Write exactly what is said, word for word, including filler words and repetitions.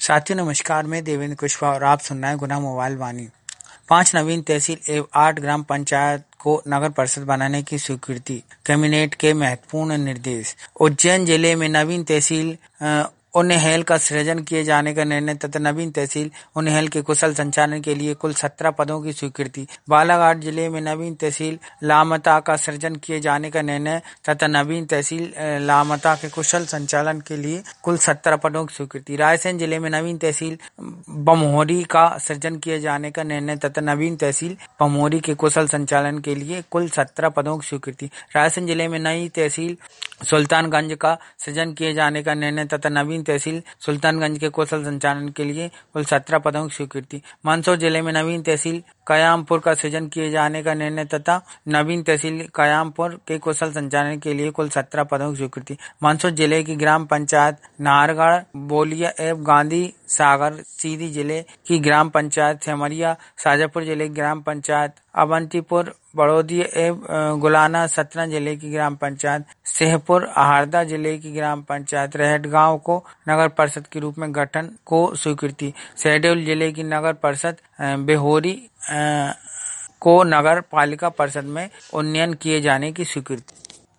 साथियों नमस्कार, मैं देवेंद्र कुशवाहा और आप सुन रहे हैं गुना मोबाइल वाणी। पांच नवीन तहसील एवं आठ ग्राम पंचायत को नगर परिषद बनाने की स्वीकृति, कैबिनेट के महत्वपूर्ण निर्देश। उज्जैन जिले में नवीन तहसील उन्हेल का सृजन किए जाने का निर्णय तथा नवीन तहसील उन्हेल के कुशल संचालन के लिए कुल सत्रह पदों की स्वीकृति। बालाघाट जिले में नवीन तहसील लामता का सृजन किए जाने का निर्णय तथा नवीन तहसील लामता के कुशल संचालन के लिए कुल सत्रह पदों की स्वीकृति। रायसेन जिले में नवीन तहसील बमोरी का सृजन किए जाने का निर्णय तथा नवीन तहसील बमोरी के कुशल संचालन के लिए कुल सत्रह पदों की स्वीकृति। रायसेन जिले में नई तहसील सुल्तानगंज का सृजन किए जाने का निर्णय तथा नवीन तहसील सुल्तानगंज के कुशल संचालन के लिए कुल सत्रह पदों की स्वीकृति। मंदसौर जिले में नवीन तहसील कयामपुर का सृजन किए जाने का निर्णय तथा नवीन तहसील कयामपुर के कुशल संचालन के लिए कुल सत्रह पदों की स्वीकृति। मंदसौर जिले की ग्राम पंचायत नाहरगढ़ बोलिया एवं गांधी सागर सीधी जिले की ग्राम पंचायत सेमरिया, शाजापुर जिले की ग्राम पंचायत अवंतीपुर बड़ौदी एवं गुलाना, सतना जिले की ग्राम पंचायत सेहपुर, हरदा जिले की ग्राम पंचायत रहटगांव को नगर परिषद के रूप में गठन को स्वीकृति। शहडोल जिले की नगर परिषद बेहोरी को नगर पालिका परिषद में उन्नयन किए जाने की स्वीकृति।